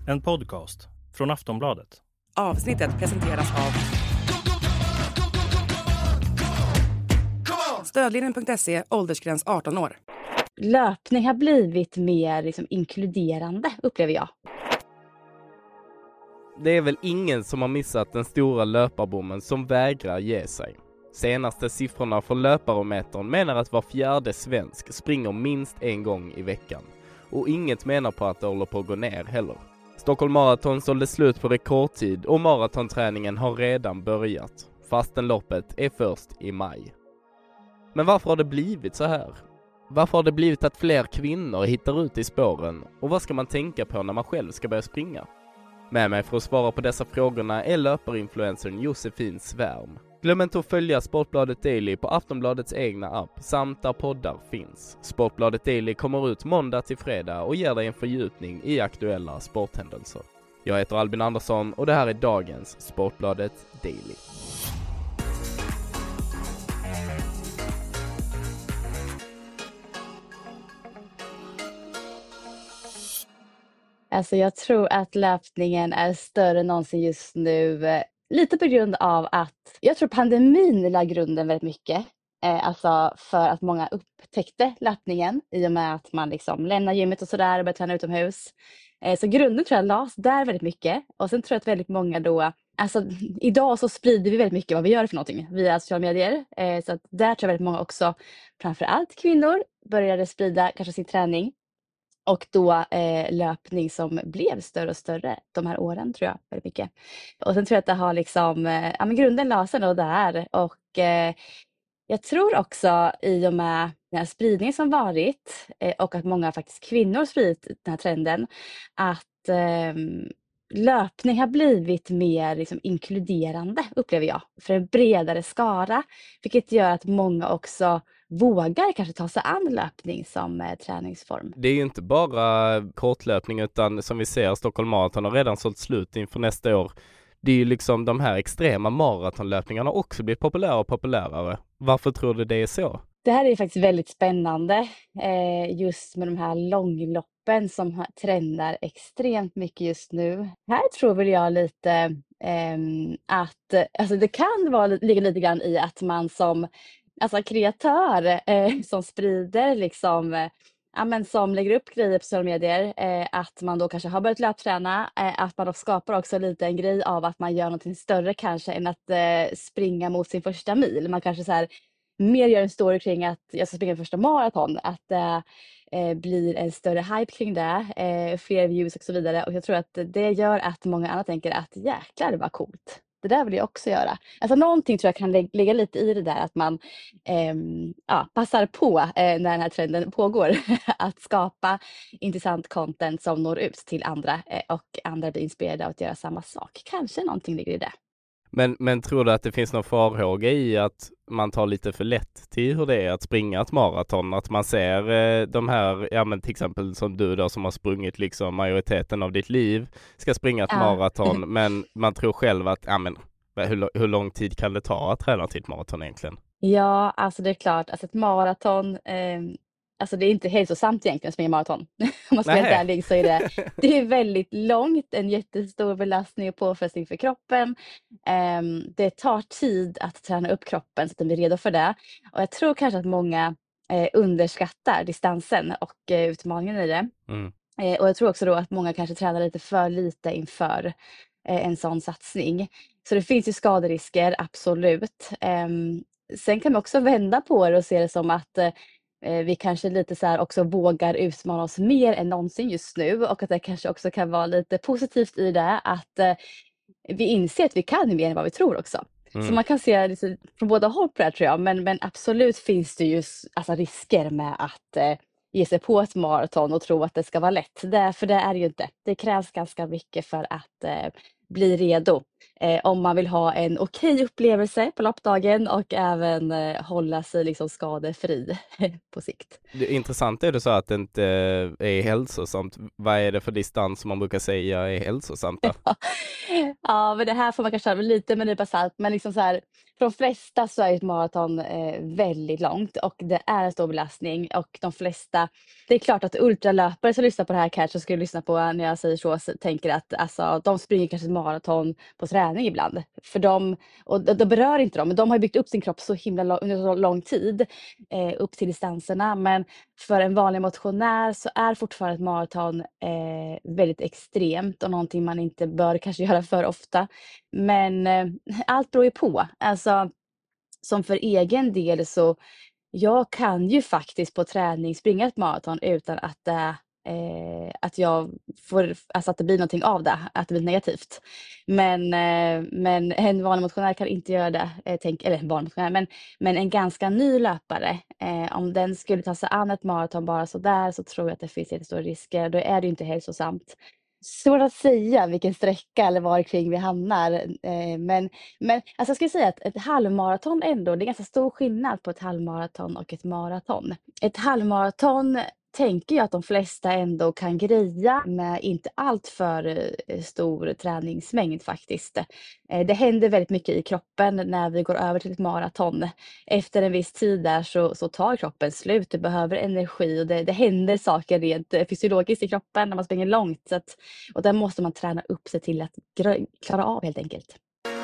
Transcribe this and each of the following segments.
En podcast från Aftonbladet. Avsnittet presenteras av Stödlinjen.se, åldersgräns 18 år. Löpning har blivit mer inkluderande, upplever jag. Det är väl ingen som har missat den stora löparbommen som vägrar ge sig. Senaste siffrorna från löparometern menar att var fjärde svensk springer minst en gång i veckan. Och inget menar på att det håller på att gå ner heller. Stockholm Marathon sålde slut på rekordtid och maratonträningen har redan börjat. Fastän loppet är först i maj. Men varför har det blivit så här? Varför har det blivit att fler kvinnor hittar ut i spåren? Och vad ska man tänka på när man själv ska börja springa? Med mig för att svara på dessa frågorna är löparinfluencern Josefin Svärm. Glöm inte att följa Sportbladet Daily på Aftonbladets egna app samt där poddar finns. Sportbladet Daily kommer ut måndag till fredag och ger dig en fördjupning i aktuella sporthändelser. Jag heter Albin Andersson och det här är dagens Sportbladet Daily. Alltså jag tror att löpningen är större än någonsin just nu. Lite på grund av att jag tror pandemin la grunden väldigt mycket. Alltså för att många upptäckte löpningen i och med att man lämnar gymmet och sådär och börjar träna utomhus. Så grunden tror jag lades där väldigt mycket. Och sen tror jag att väldigt många då, alltså idag så sprider vi väldigt mycket vad vi gör för någonting via sociala medier. Så att där tror jag väldigt många också, framförallt kvinnor, började sprida kanske sin träning. Och då löpning som blev större och större de här åren tror jag väldigt mycket. Och sen tror jag att det har men grunden la sig nog där. Och jag tror också i och med den här spridningen som varit och att många faktiskt kvinnor spridit den här trenden att löpning har blivit mer inkluderande, upplever jag, för en bredare skara. Vilket gör att många också vågar kanske ta sig an löpning som träningsform. Det är ju inte bara kortlöpning utan som vi ser Stockholm Marathon har redan sålt slut inför nästa år. Det är ju de här extrema maratonlöpningarna också blivit populärare och populärare. Varför tror du det är så? Det här är faktiskt väldigt spännande just med de här långloppen som trendar extremt mycket just nu. Här tror väl jag lite att det kan ligga lite grann i att man som kreatör som sprider som lägger upp grejer på sociala medier, att man då kanske har börjat löpträna, att man då skapar också lite en grej av att man gör något större kanske än att springa mot sin första mil. Man kanske mer gör en story kring att jag ska springa första maraton, att det blir en större hype kring det, fler views och så vidare. Och jag tror att det gör att många andra tänker att jäklar det var coolt. Det där vill jag också göra. Alltså någonting tror jag kan ligga lite i det där att man passar på när den här trenden pågår. Att skapa intressant content som når ut till andra och andra blir inspirerade av att göra samma sak. Kanske någonting ligger i det. Men tror du att det finns någon farhåga i att man tar lite för lätt till hur det är att springa ett maraton? Att man ser de här, till exempel som du då som har sprungit majoriteten av ditt liv ska springa ett maraton, men man tror själv att hur lång tid kan det ta att träna till ett maraton egentligen? Ja, alltså det är klart. Alltså ett maraton, det är inte hälsosamt egentligen att springa maraton. Om man ska vara ärlig så är det är väldigt långt, en jättestor belastning och påfrestning för kroppen. Det tar tid att träna upp kroppen så att den blir redo för det. Och jag tror kanske att många underskattar distansen och utmaningen i det. Och jag tror också då att många kanske tränar lite för lite inför en sån satsning. Så det finns ju skaderisker, absolut. Sen kan man också vända på det och se det som att vi kanske lite också vågar utmana oss mer än någonsin just nu. Och att det kanske också kan vara lite positivt i det att vi inser att vi kan mer än vad vi tror också. Så man kan se från båda håll på det här, tror jag. Men absolut finns det ju risker med att ge sig på ett maraton och tro att det ska vara lätt. För det är det ju inte. Det krävs ganska mycket för att bli redo om man vill ha en okej upplevelse på loppdagen och även hålla sig liksom skadefri på sikt. Det är intressant är det så att det inte är hälsosamt. Vad är det för distans som man brukar säga är hälsosamt där? Ja, men det här får man kanske ha lite med en nypa salt, men liksom så här, för de flesta så är ett maraton väldigt långt och det är en stor belastning och de flesta, det är klart att ultralöpare som lyssnar på det här kanske skulle lyssna på när jag säger så tänker att alltså, de springer kanske ett maraton på träning ibland. För dem, och det berör inte dem, men de har ju byggt upp sin kropp så himla under så lång tid upp till distanserna. Men för en vanlig motionär så är fortfarande ett maraton väldigt extremt och någonting man inte bör kanske göra för ofta. Men allt beror ju på. Alltså, som för egen del så jag kan ju faktiskt på träning springa ett maraton utan att jag får, alltså att det blir någonting av det, att det blir negativt. Men en vanlig motionär kan inte göra det, eller en vanlig motionär, men en ganska ny löpare, om den skulle ta sig an ett maraton bara så där så tror jag att det finns jättestora risker. Då är det ju inte hälsosamt. Svårt att säga vilken sträcka eller var kring vi hamnar. Men alltså jag skulle säga att ett halvmaraton ändå, det är ganska stor skillnad på ett halvmaraton och ett maraton. Ett halvmaraton tänker jag att de flesta ändå kan greja med inte allt för stor träningsmängd faktiskt. Det händer väldigt mycket i kroppen när vi går över till ett maraton. Efter en viss tid där så tar kroppen slut, det behöver energi och det händer saker rent fysiologiskt i kroppen när man springer långt. Och där måste man träna upp sig till att klara av helt enkelt.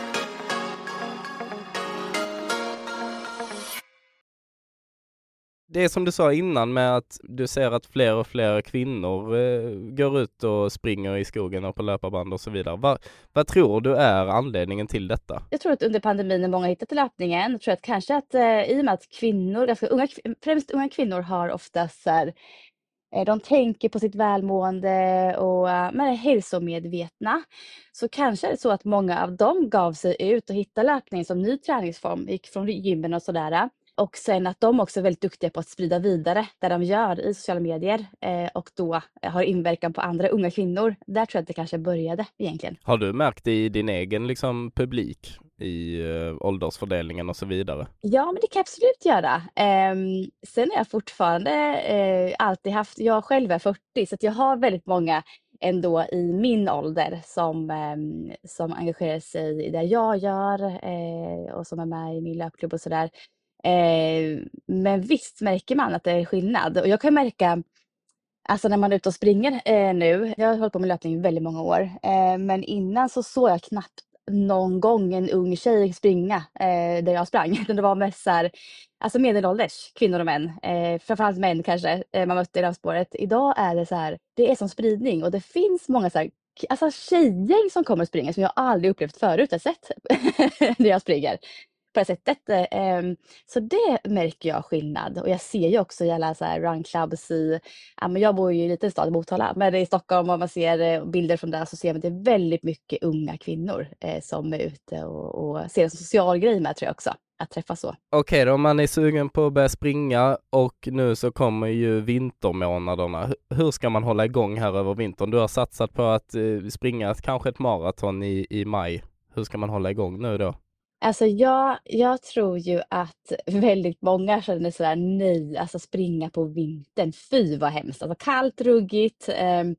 Det är som du sa innan med att du ser att fler och fler kvinnor går ut och springer i skogen och på löparband och så vidare. Vad tror du är anledningen till detta? Jag tror att under pandemin när många hittat till löpningen, jag tror att kanske att i och med att kvinnor, ganska unga, främst unga kvinnor har oftast så här, de tänker på sitt välmående och är hälsomedvetna. Så kanske är det så att många av dem gav sig ut och hittade löpning som ny träningsform, gick från gymmen och sådär. Och sen att de också är väldigt duktiga på att sprida vidare det de gör i sociala medier och då har inverkan på andra unga kvinnor. Där tror jag att det kanske började egentligen. Har du märkt det i din egen liksom, publik i åldersfördelningen och så vidare? Ja, men det kan jag absolut göra. Sen är jag fortfarande alltid haft, jag själv är 40 så att jag har väldigt många ändå i min ålder som engagerar sig i det jag gör och som är med i min löpklubb och sådär. Men visst märker man att det är skillnad. Och jag kan märka, alltså när man är ute och springer nu, jag har hållit på med löpning i väldigt många år, men innan så såg jag knappt någon gång en ung tjej springa där jag sprang. Det var mest så här, alltså medelålders kvinnor och män, framförallt män kanske man mötte i löpspåret. Idag är det så här, det är som spridning och det finns många så här, alltså tjejer som kommer och springer som jag aldrig upplevt förut, jag sett när jag springer. På det sättet. Så det märker jag skillnad. Och jag ser ju också i alla så här runclubs men jag bor ju i en liten stad i Motala, men i Stockholm och man ser bilder från där så ser man att det är väldigt mycket unga kvinnor som är ute och ser en social grej med tror jag också. Att träffa så. Okej då, man är sugen på att börja springa och nu så kommer ju vintermånaderna. Hur ska man hålla igång här över vintern? Du har satsat på att springa kanske ett maraton i maj. Hur ska man hålla igång nu då? Alltså jag tror ju att väldigt många känner sådär nej, alltså springa på vintern, fy vad hemskt, alltså kallt, ruggigt,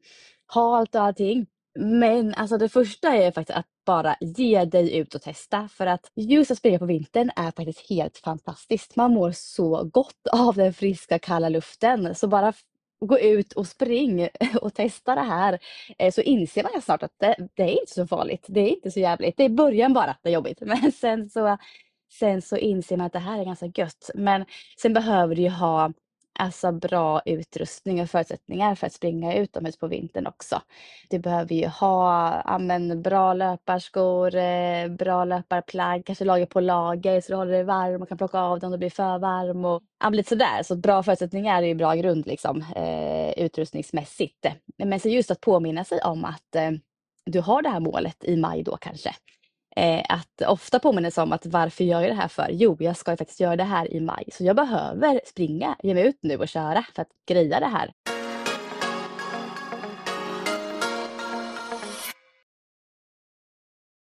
halt och allting. Men alltså det första är faktiskt att bara ge dig ut och testa, för att just att springa på vintern är faktiskt helt fantastiskt. Man mår så gott av den friska kalla luften, så bara gå ut och spring och testa det här så inser man snart att det är inte så farligt. Det är inte så jävligt. Det är början bara att det är jobbigt. Men sen så inser man att det här är ganska gött. Men sen behöver du ju ha alltså bra utrustning och förutsättningar för att springa utomhus på vintern också. Du behöver ju ha bra löparskor, bra löparplagg, kanske lager på lager så du håller dig varm och kan plocka av dem om det blir för varm och lite sådär. Så bra förutsättningar är ju bra grund liksom, utrustningsmässigt. Men så just att påminna sig om att du har det här målet i maj då kanske. Att ofta påminner sig om att varför gör jag det här för? Jo, jag ska ju faktiskt göra det här i maj. Så jag behöver springa, ge mig ut nu och köra för att greja det här.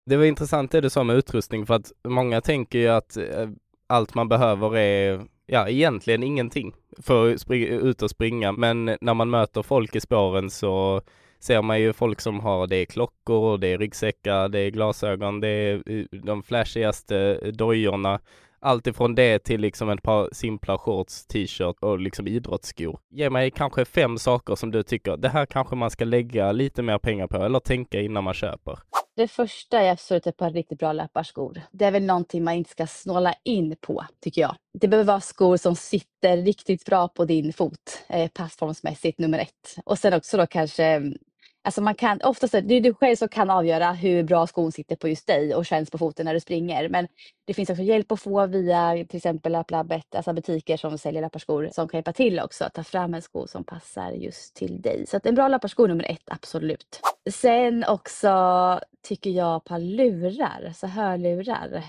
Det var intressant det du sa med utrustning, för att många tänker ju att allt man behöver är egentligen ingenting för att ut och springa. Men när man möter folk i spåren så ser man ju folk som har, det är klockor, det är ryggsäckar, det är glasögon, det är de flashigaste dojorna. Allt ifrån det till liksom ett par simpla shorts, t-shirt och liksom idrottsskor. Ge mig kanske 5 saker som du tycker, det här kanske man ska lägga lite mer pengar på eller tänka innan man köper. Det första är absolut ett par riktigt bra löparskor. Det är väl någonting man inte ska snåla in på, tycker jag. Det behöver vara skor som sitter riktigt bra på din fot, passformsmässigt nummer 1. Och sen också då kanske, alltså man kan, oftast det är du själv som kan avgöra hur bra skon sitter på just dig och känns på foten när du springer. Men det finns också hjälp att få via till exempel Labbet, alltså butiker som säljer löparskor som kan hjälpa till också att ta fram en sko som passar just till dig. Så att en bra löparsko nummer 1, absolut. Sen också tycker jag på lurar, så hörlurar.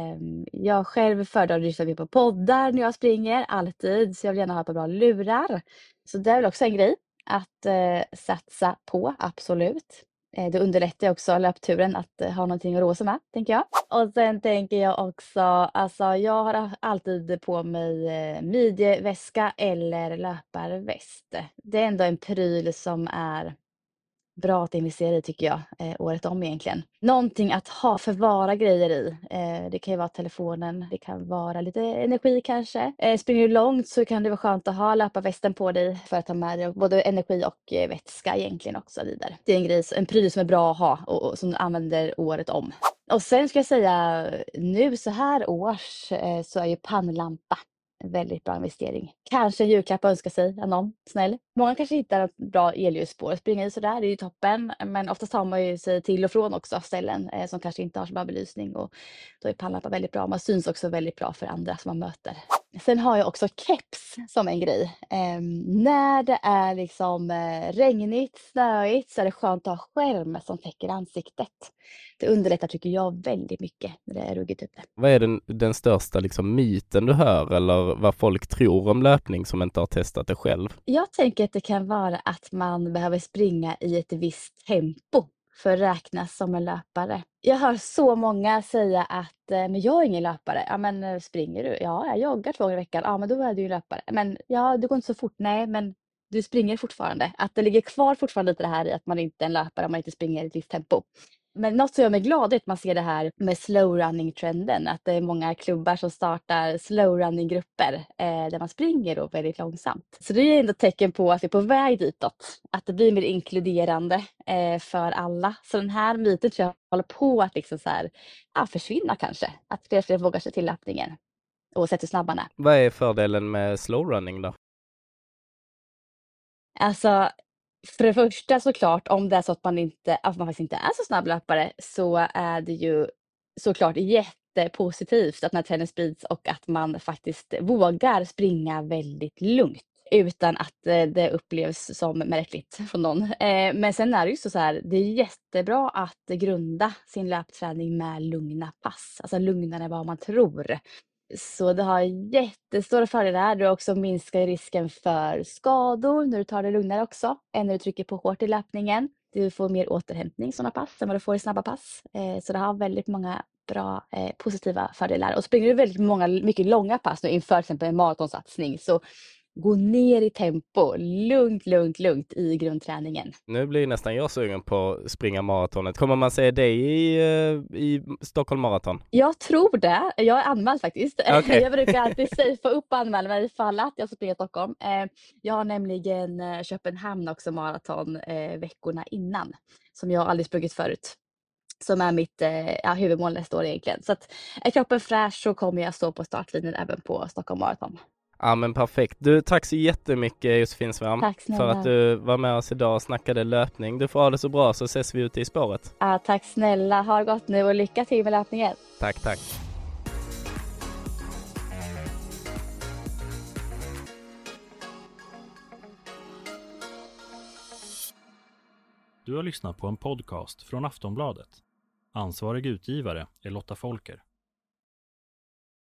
Jag själv föredrar att lyssna på poddar när jag springer, alltid. Så jag vill gärna ha ett par bra lurar. Så det är väl också en grej att satsa på, absolut. Det underlättar också löpturen att ha någonting att roa sig med, tänker jag. Och sen tänker jag också, alltså jag har alltid på mig midjeväska eller löparväst. Det är ändå en pryl som är bra att investera i, tycker jag, året om egentligen. Någonting att förvara grejer i. Det kan ju vara telefonen, det kan vara lite energi kanske. Springer du långt så kan det vara skönt att ha löparvästen på dig för att ta med dig både energi och vätska egentligen också vidare. Det är en grej, en pryl som är bra att ha och som du använder året om. Och sen ska jag säga, nu så här års så är ju pannlampa en väldigt bra investering. Kanske en julklapp önskar sig av någon snäll. Många kanske hittar ett bra elljusspår att springa i sådär, det är ju toppen. Men oftast har man ju sig till och från också ställen som kanske inte har så bra belysning. Och då är pannlampa väldigt bra. Man syns också väldigt bra för andra som man möter. Sen har jag också keps som en grej. När det är liksom regnigt, snöigt så är det skönt att ha skärm som täcker ansiktet. Det underlättar, tycker jag, väldigt mycket när det är ruggigt ute. Vad är den största liksom myten du hör eller vad folk tror om löpning som inte har testat det själv? Jag tänker att det kan vara att man behöver springa i ett visst tempo för att räknas som en löpare. Jag hör så många säga att men jag är ingen löpare. Ja, men springer du? Ja, jag joggar 2 gånger i veckan. Ja, men då är du ju löpare. Men ja, du går inte så fort. Nej, men du springer fortfarande. Att det ligger kvar fortfarande lite det här i att man inte är en löpare om man inte springer i ett visst tempo. Men något som gör mig glad är att man ser det här med slow running-trenden. Att det är många klubbar som startar slow running-grupper där man springer då väldigt långsamt. Så det är ändå tecken på att vi är på väg ditåt. Att det blir mer inkluderande för alla. Så den här myten tror jag håller på att liksom så här, försvinna kanske. Att fler vågar sig till löpningen. Oavsett hur snabba man är. Vad är fördelen med slow running då? Alltså, för det första såklart, om det är så att man faktiskt inte är så snabb löpare, så är det ju såklart jättepositivt att när trenden sprids och att man faktiskt vågar springa väldigt lugnt utan att det upplevs som märkligt från någon. Men sen är det ju så här, det är jättebra att grunda sin löpträning med lugna pass, alltså lugnare än vad man tror. Så det har jättestora fördelar. Du också minskar risken för skador när du tar det lugnare också än när du trycker på hårt i löpningen. Du får mer återhämtning i sådana pass än vad du får i snabba pass. Så det har väldigt många bra positiva fördelar. Och springer du väldigt mycket långa pass nu inför till exempel en maratonsatsning, så gå ner i tempo, lugnt i grundträningen. Nu blir nästan jag sugen på att springa maratonet. Kommer man se dig i Stockholm Marathon? Jag tror det. Jag är anmäld faktiskt. Okay. Jag brukar alltid få upp och anmäla mig ifall att jag ska springa i Stockholm. Jag har nämligen Köpenhamn också maraton veckorna innan. Som jag aldrig sprungit förut. Som är mitt huvudmål nästa år egentligen. Så att är kroppen fräsch så kommer jag stå på startlinjen även på Stockholm Marathon. Ja, men perfekt. Du, tack så jättemycket Josefin Svärm för att du var med oss idag och snackade löpning. Du får ha det så bra, så ses vi ute i spåret. Ja, tack snälla. Ha det gott nu och lycka till med löpningen. Tack. Du har lyssnat på en podcast från Aftonbladet. Ansvarig utgivare är Lotta Folker.